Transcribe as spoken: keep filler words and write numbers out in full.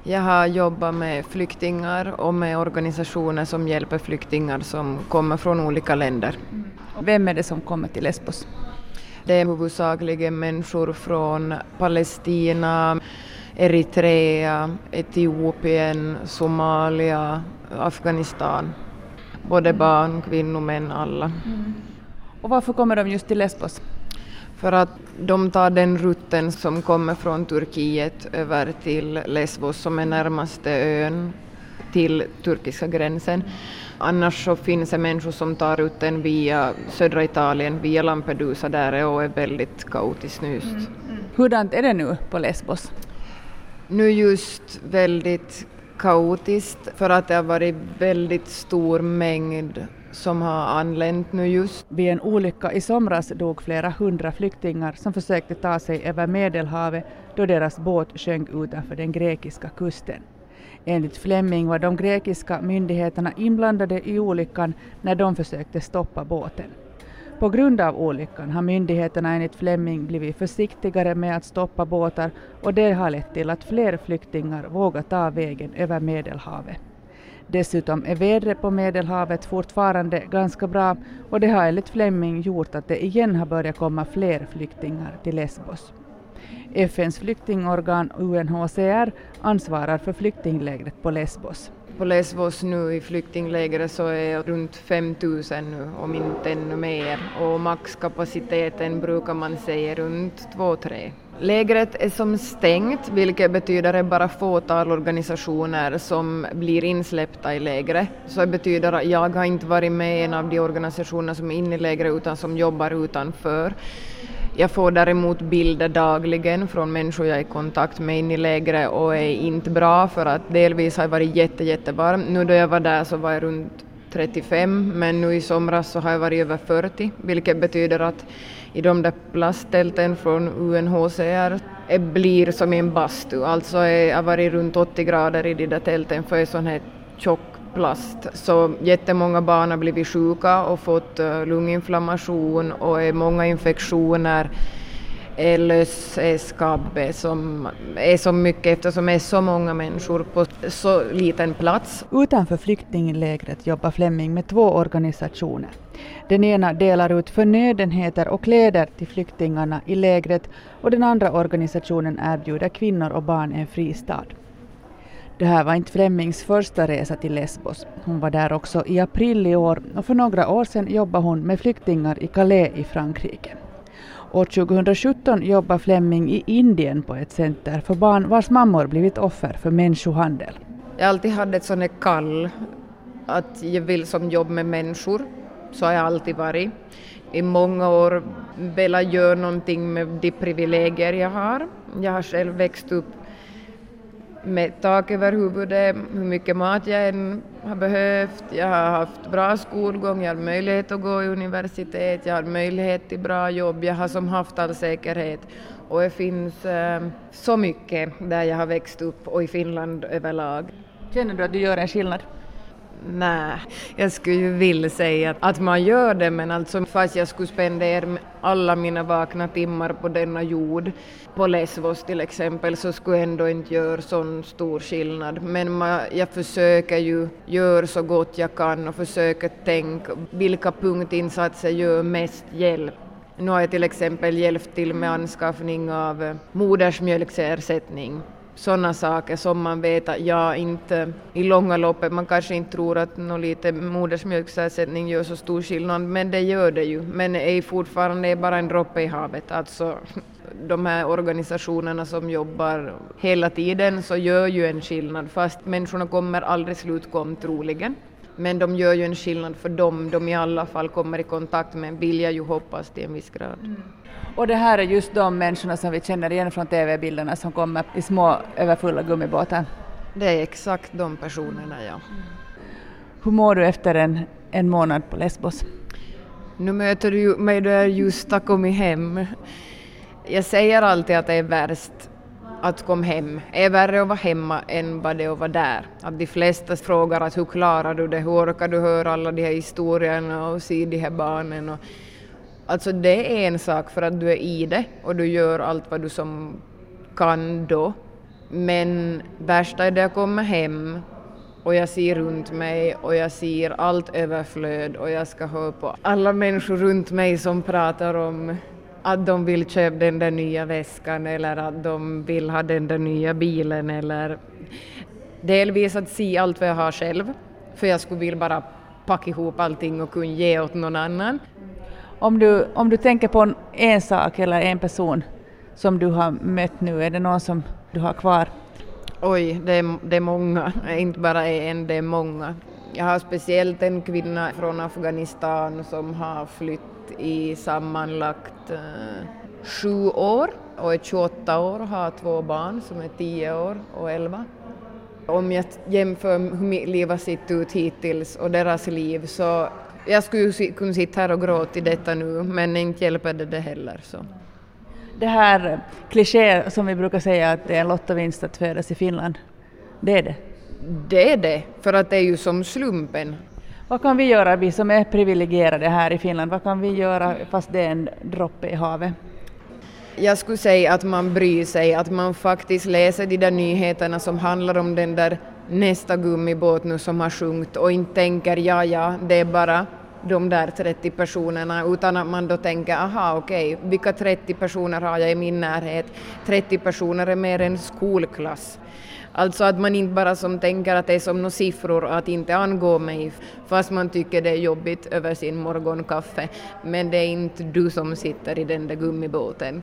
Jag har jobbat med flyktingar och med organisationer som hjälper flyktingar som kommer från olika länder. Mm. Vem är det som kommer till Lesbos? Det är huvudsakligen människor från Palestina, Eritrea, Etiopien, Somalia, Afghanistan. Både barn, kvinnor, män, alla. Mm. Och varför kommer de just till Lesbos? För att de tar den rutten som kommer från Turkiet över till Lesbos som är närmaste ön till turkiska gränsen. Annars så finns det människor som tar rutten via södra Italien, via Lampedusa där och är väldigt kaotiskt just. Mm. Mm. Hurdant är det nu på Lesbos? Nu just väldigt kaotiskt för att det har varit väldigt stor mängd som har anlänt nu just. Vid en olycka i somras dog flera hundra flyktingar som försökte ta sig över Medelhavet då deras båt sjönk utanför den grekiska kusten. Enligt Fleming var de grekiska myndigheterna inblandade i olyckan när de försökte stoppa båten. På grund av olyckan har myndigheterna enligt Fleming blivit försiktigare med att stoppa båtar och det har lett till att fler flyktingar vågar ta vägen över Medelhavet. Dessutom är vädret på Medelhavet fortfarande ganska bra och det har enligt Fleming gjort att det igen har börjat komma fler flyktingar till Lesbos. F N:s flyktingorgan U N H C R ansvarar för flyktinglägret på Lesbos. På Lesbos nu i flyktinglägret så är runt fem tusen nu, om inte ännu mer. Och maxkapaciteten brukar man säga runt två till tre. Lägret är som stängt, vilket betyder att det är bara fåtal organisationer som blir insläppta i lägret. Så det betyder att jag har inte varit med i en av de organisationer som är inne i lägret utan som jobbar utanför. Jag får däremot bilder dagligen från människor jag är i kontakt med in i lägret och är inte bra för att delvis har jag varit jätte, jättevarm. Nu då jag var där så var jag runt trettiofem men nu i somras så har jag varit över fyrtio vilket betyder att i de där plasttälten från U N H C R det blir som en bastu. Alltså jag har varit runt åttio grader i de där tälten för en sån här tjock plast. Så jättemånga barn har blivit sjuka och fått lunginflammation och är många infektioner. L S, skabbe som är så mycket eftersom det är så många människor på så liten plats. Utanför flyktinglägret jobbar Fleming med två organisationer. Den ena delar ut förnödenheter och kläder till flyktingarna i lägret och den andra organisationen erbjuder kvinnor och barn en fristad. Det här var inte Flemings första resa till Lesbos. Hon var där också i april i år och för några år sedan jobbade hon med flyktingar i Calais i Frankrike. År tjugohundrasjutton jobbar Fleming i Indien på ett center för barn vars mammor blivit offer för människohandel. Jag alltid hade ett sånt kall att jag vill som jobb med människor. Så har jag alltid varit. I många år velat göra någonting med de privilegier jag har. Jag har själv växt upp med tak över huvudet, hur mycket mat jag än har behövt. Jag har haft bra skolgång, jag har möjlighet att gå i universitet, jag har möjlighet till bra jobb, jag har som haft all säkerhet. Och det finns eh, så mycket där jag har växt upp och i Finland överlag. Känner du att du gör en skillnad? Nej, jag skulle ju vilja säga att man gör det, men alltså fast jag skulle spendera alla mina vakna timmar på denna jord, på Lesbos till exempel, så skulle jag ändå inte göra sån stor skillnad. Men man, jag försöker ju göra så gott jag kan och försöker tänka vilka punktinsatser gör mest hjälp. Nu har jag till exempel hjälpt till med anskaffning av modersmjölksersättning. Sådana saker som man vet att jag inte i långa loppet, man kanske inte tror att någon lite modersmjölksersättning gör så stor skillnad, men det gör det ju. Men det är fortfarande bara en droppe i havet. Alltså de här organisationerna som jobbar hela tiden så gör ju en skillnad, fast människorna kommer aldrig slutkom troligen. Men de gör ju en skillnad för dem, de i alla fall kommer i kontakt med, vill jag ju hoppas till en viss grad. Mm. Och det här är just de människorna som vi känner igen från T V-bilderna som kommer i små överfulla gummibåtar. Det är exakt de personerna, ja. Mm. Hur mår du efter en, en månad på Lesbos? Nu möter du mig då jag just har kommit hem. Jag säger alltid att det är värst att komma hem. Det är värre att vara hemma än vad det är att vara där. Att de flesta frågar att hur klarar du det? Hur orkar du höra alla de här historierna och se de här barnen? Och alltså det är en sak för att du är i det och du gör allt vad du som kan då. Men värsta är det jag kommer hem och jag ser runt mig och jag ser allt överflöd och jag ska höra på alla människor runt mig som pratar om att de vill köpa den där nya väskan eller att de vill ha den där nya bilen eller delvis att se allt vad jag har själv, för jag skulle vilja bara packa ihop allting och kunna ge åt någon annan. Om du, om du tänker på en, en sak eller en person som du har mött nu, är det någon som du har kvar? Oj, det är, det är många, inte bara en, det är många. Jag har speciellt en kvinna från Afghanistan som har flytt i sammanlagt eh, sju år och är tjugoåtta år och har två barn som är tio år och elva. Om jag jämför hur mitt liv har sett ut hittills och deras liv så jag skulle kunna sitta här och gråta i detta nu, men inte hjälper det, det heller. Så. Det här kliché som vi brukar säga att det är en lottovinst att födas i Finland, det är det? Det är det, för att det är ju som slumpen. Vad kan vi göra, vi som är privilegierade här i Finland, vad kan vi göra fast det är en droppe i havet? Jag skulle säga att man bryr sig, att man faktiskt läser de där nyheterna som handlar om den där nästa gummibåt nu som har sjunkit och inte tänker ja, ja, det är bara de där trettio personerna, utan att man då tänker aha, okej, okay, vilka trettio personer har jag i min närhet? trettio personer är mer än skolklass. Alltså att man inte bara som tänker att det är som några siffror att inte angå mig fast man tycker det är jobbigt över sin morgonkaffe, men det är inte du som sitter i den där gummibåten.